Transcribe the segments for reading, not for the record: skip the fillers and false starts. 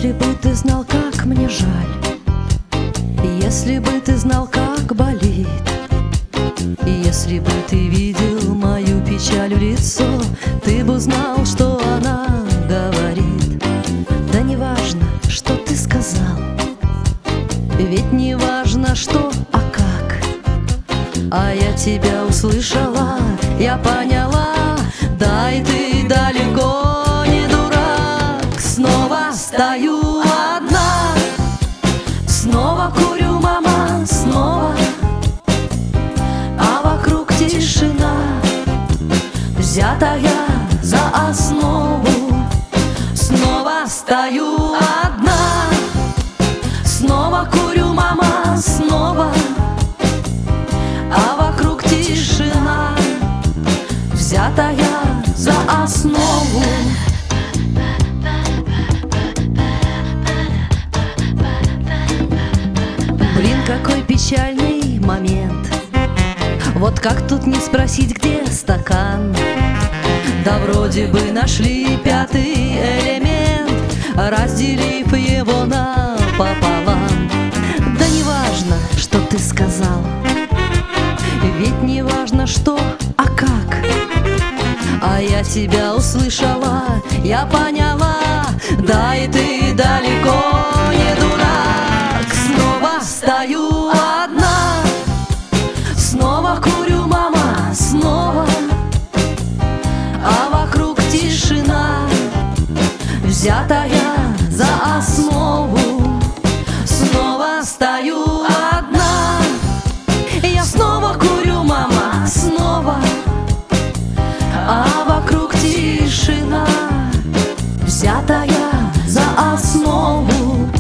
Если бы ты знал, как мне жаль, если бы ты знал, как болит, если бы ты видел мою печаль в лицо, ты бы знал, что она говорит. Да не важно, что ты сказал, ведь не важно, что, а как. А я тебя услышала, я поняла, да и ты далеко не дурак. Снова стою одна, снова курю, мама, снова, а вокруг тишина, взятая за основу. Снова стою одна, снова курю, мама, снова, а вокруг тишина, взятая за основу. Блин, какой печальный момент. Вот как тут не спросить, где стакан? Да вроде бы нашли пятый элемент, разделив его напополам. Да не важно, что ты сказал, ведь не важно, что, а как. А я тебя услышала, я поняла, да и ты далеко не дурак. Снова стою одна, снова курю, мама, снова, а вокруг тишина, взятая за основу. Снова стою одна, я снова курю, мама, снова, а вокруг тишина, взятая за основу.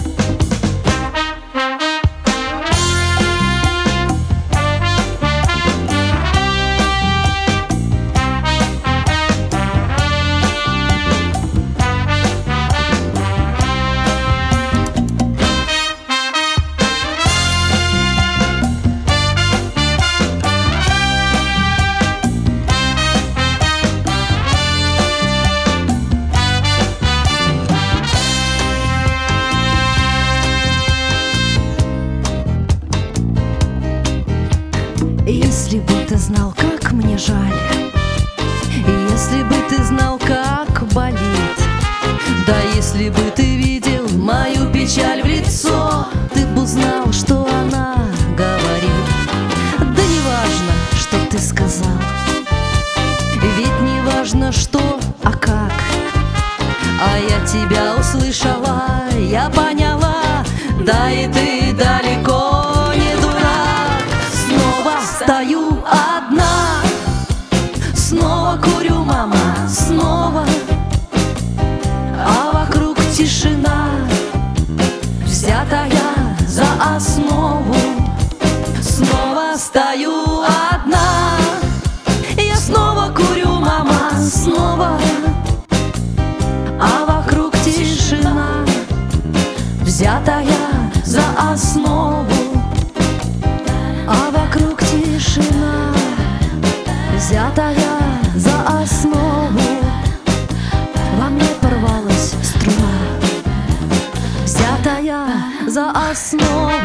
Если бы ты знал, как мне жаль, если бы ты знал, как болит, да если бы ты видел мою печаль в лицо, ты бы узнал, что она говорит. Да не важно, что ты сказал, ведь не важно, что, а как. А я тебя услышала, я поняла, да и ты далеко не дурак. Снова стою одна, снова курю, мама, снова, а вокруг тишина, взятая за основу. Снова стою одна, я снова курю, мама, снова, а вокруг тишина, взятая за основу. А вокруг тишина, взятая за основу. Во мне порвалась струна, взятая за основу.